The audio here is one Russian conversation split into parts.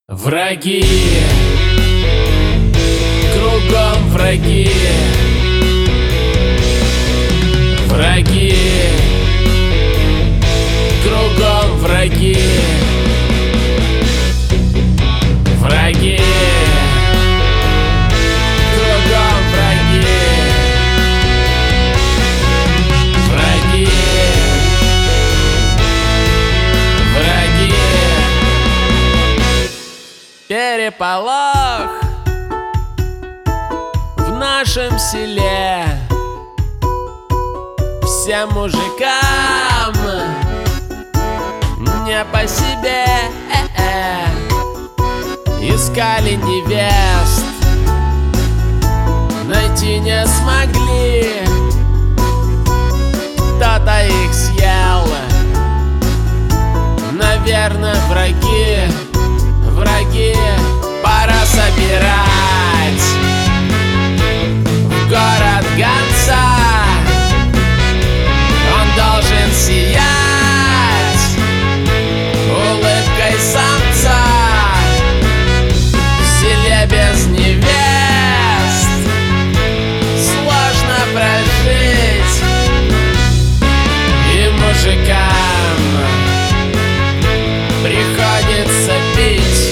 Враги, кругом враги, враги, кругом враги, враги, кругом враги, враги, враги. Переполох в нашем селе. Всем мужикам не по себе. Искали невест, найти не смогли. Кто-то их съел. Наверное, враги. Враги, пора собирать в город гонца. Он должен сиять улыбкой самца. В селе без невест сложно прожить, и мужикам приходится пить.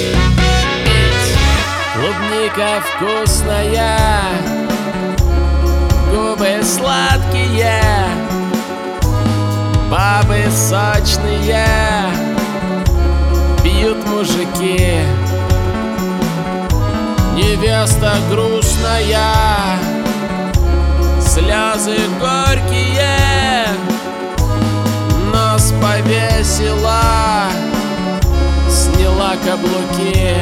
Клубника вкусная, губы сладкие, бабы сочные, пьют мужики. Невеста грустная, слезы горькие, нос повесила, сняла каблуки.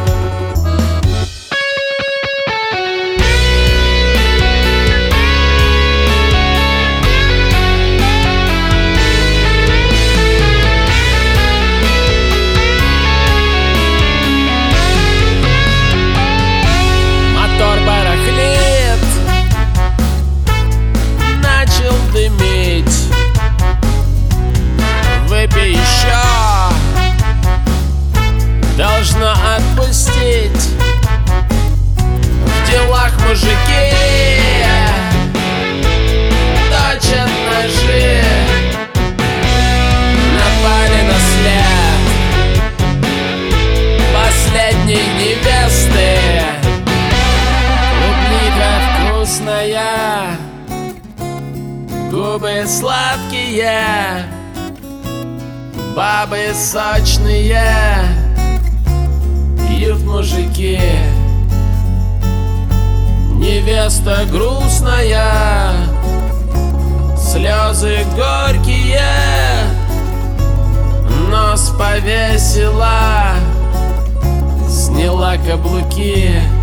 Мотор барахлит, начал дымить. Выпей еще, должно отпустить. В делах мужики точат ножи, напали на след последней невесты. Клубника вкусная, губы сладкие, бабы сочные, пьют мужики. Невеста грустная, слезы горькие, нос повесила, сняла каблуки.